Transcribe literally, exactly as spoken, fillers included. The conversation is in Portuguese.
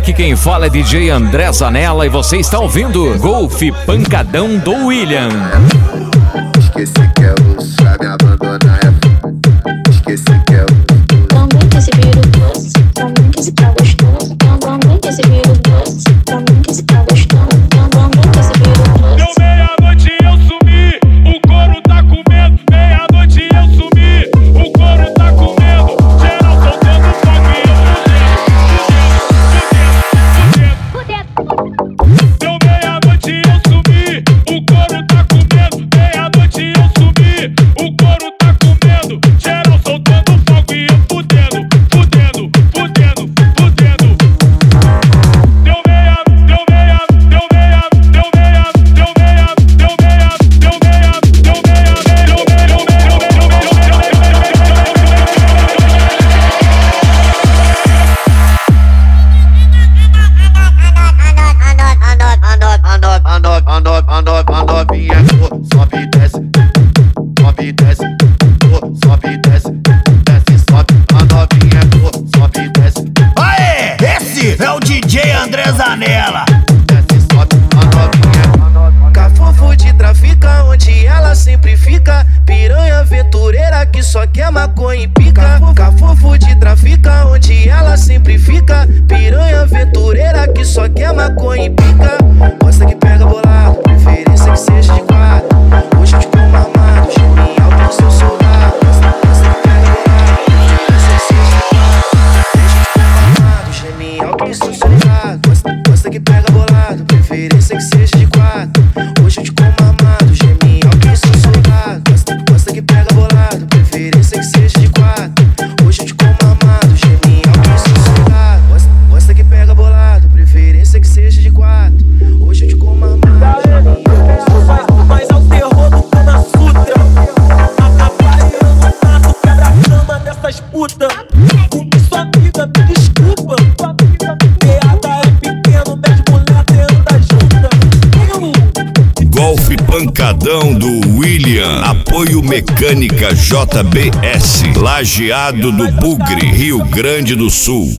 aqui quem fala é D J André Zanella e você está ouvindo Golf Pancadão do William. Esqueci que é osso, pra me abandonar é foda. Esqueci que é osso. Dá muito esse viro doce, dá muito esse tá gostoso. Dá muito esse viro doce, dá muito esse tá gostoso. Dá muito esse viro doce. Deu meia-noite eu sumi, o couro tá comendo. Meia-noite eu sumi, o couro tá comendo. Geral soltando fogo e eu fudendo, deu meia-noite eu sumi, o couro tá comendo. Meia-noite eu sumi, o couro tá comendo. Geral soltando fogo e eu fudendo, fudendo, fudendo, fudendo. Deu meia, deu meia, deu meia, deu meia, deu meia, deu meia, deu meia, deu meia, deu meia, deu A novinha sobe e desce, sobe e desce, sobe e desce, desce, sobe. A novinha sobe e desce. Aê, esse é o D J André Zanella. Desce, sobe, a novinha. Cafofo de trafica, onde ela sempre fica. Piranha aventureira que só quer maconha e pica. Cafofo de trafica, onde ela sempre fica. Piranha aventureira que só quer maconha e pica. Gosta que pega bolado, preferência que seja de quatro. Hoje eu te como armado, geme alto no seu soldado. Gosta que pega bolado, preferência que seja de quatro. Hoje eu te como armado, geme alto no seu soldado. Gosta, gosta que pega bolado, preferência que seja de quatro. Hoje eu te como armado, geme alto no seu soldado. Gosta, gosta que pega bolado, preferência que seja de quatro. Hoje eu te como armado, geme alto no seu soldado. Gosta, gosta que pega bolado, preferência que seja de quatro. Hoje eu te como armado. Mas é o terror do Kama Sutra. Atrapalhando o tato, quebra-cama dessas putas. Com sua amiga, me desculpa. Meada é pequeno, mede mulher dentro da junta. Golf Pancadão do William. Apoio Mecânica J B S. Lajeado do Bugre, Rio Grande do Sul.